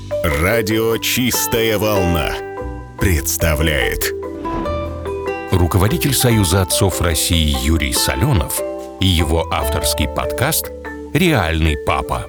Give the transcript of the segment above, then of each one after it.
Радио «Чистая волна» представляет. Руководитель Союза отцов России Юрий Соленов и его авторский подкаст «Реальный папа».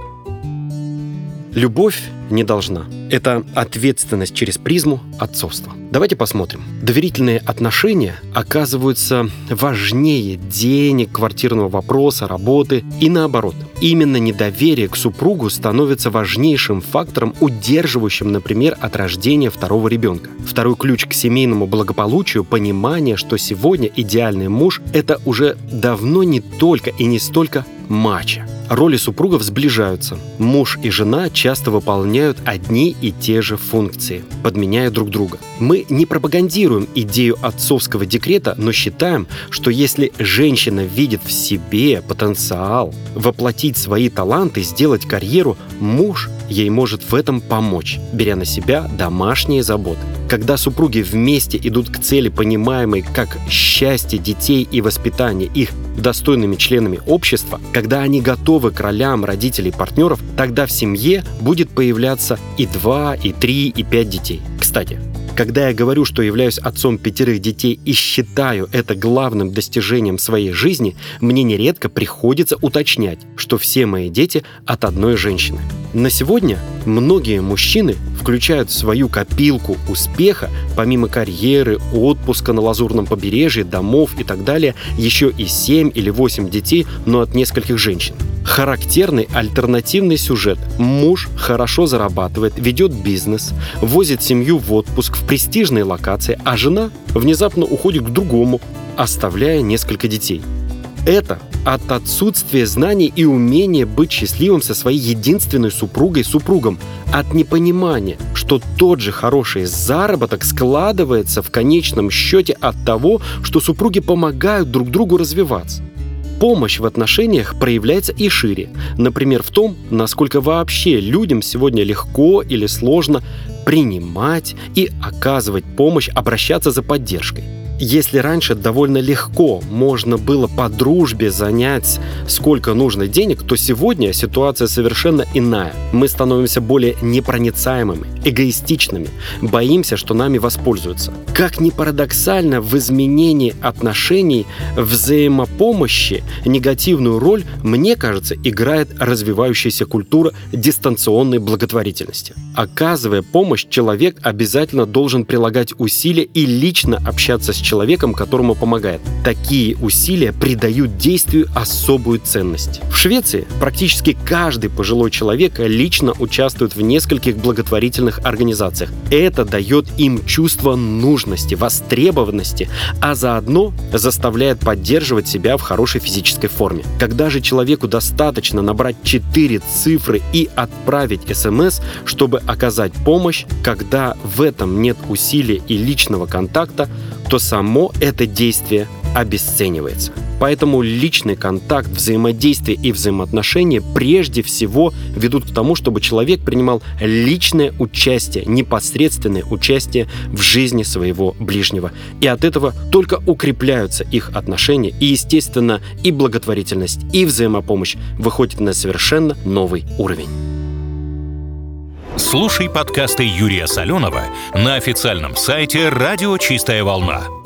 Любовь не должна. Это ответственность через призму отцовства. Давайте посмотрим. Доверительные отношения оказываются важнее денег, квартирного вопроса, работы и наоборот. Именно недоверие к супругу становится важнейшим фактором, удерживающим, например, от рождения второго ребенка. Второй ключ к семейному благополучию – понимание, что сегодня идеальный муж – это уже давно не только и не столько мачо. Роли супругов сближаются. Муж и жена часто выполняют одни и те же функции, подменяя друг друга. Мы не пропагандируем идею отцовского декрета, но считаем, что если женщина видит в себе потенциал воплотить свои таланты, сделать карьеру, муж ей может в этом помочь, беря на себя домашние заботы. Когда супруги вместе идут к цели, понимаемой как счастье детей и воспитание их достойными членами общества, когда они готовы к ролям родителей и партнеров, тогда в семье будет появляться и 2, и 3, и 5 детей. Кстати, когда я говорю, что являюсь отцом 5 детей и считаю это главным достижением своей жизни, мне нередко приходится уточнять, что все мои дети от одной женщины. На сегодня многие мужчины включают в свою копилку успеха, помимо карьеры, отпуска на Лазурном побережье, домов и так далее, еще и 7 или 8 детей, но от нескольких женщин. Характерный альтернативный сюжет. Муж хорошо зарабатывает, ведет бизнес, возит семью в отпуск в престижные локации, а жена внезапно уходит к другому, оставляя несколько детей. Это от отсутствия знаний и умения быть счастливым со своей единственной супругой-супругом, от непонимания, что тот же хороший заработок складывается в конечном счете от того, что супруги помогают друг другу развиваться. Помощь в отношениях проявляется и шире. Например, в том, насколько вообще людям сегодня легко или сложно принимать и оказывать помощь, обращаться за поддержкой. Если раньше довольно легко можно было по дружбе занять сколько нужно денег, то сегодня ситуация совершенно иная. Мы становимся более непроницаемыми, эгоистичными, боимся, что нами воспользуются. Как ни парадоксально, в изменении отношений, взаимопомощи негативную роль, мне кажется, играет развивающаяся культура дистанционной благотворительности. Оказывая помощь, человек обязательно должен прилагать усилия и лично общаться с человеком, которому помогает. Такие усилия придают действию особую ценность. В Швеции практически каждый пожилой человек лично участвует в нескольких благотворительных организациях. Это дает им чувство нужности, востребованности, а заодно заставляет поддерживать себя в хорошей физической форме. Когда же человеку достаточно набрать 4 цифры и отправить СМС, чтобы оказать помощь, когда в этом нет усилия и личного контакта, то само это действие обесценивается. Поэтому личный контакт, взаимодействие и взаимоотношения прежде всего ведут к тому, чтобы человек принимал личное участие, непосредственное участие в жизни своего ближнего. И от этого только укрепляются их отношения, и, естественно, и благотворительность, и взаимопомощь выходит на совершенно новый уровень. Слушай подкасты Юрия Соленова на официальном сайте «Радио Чистая волна».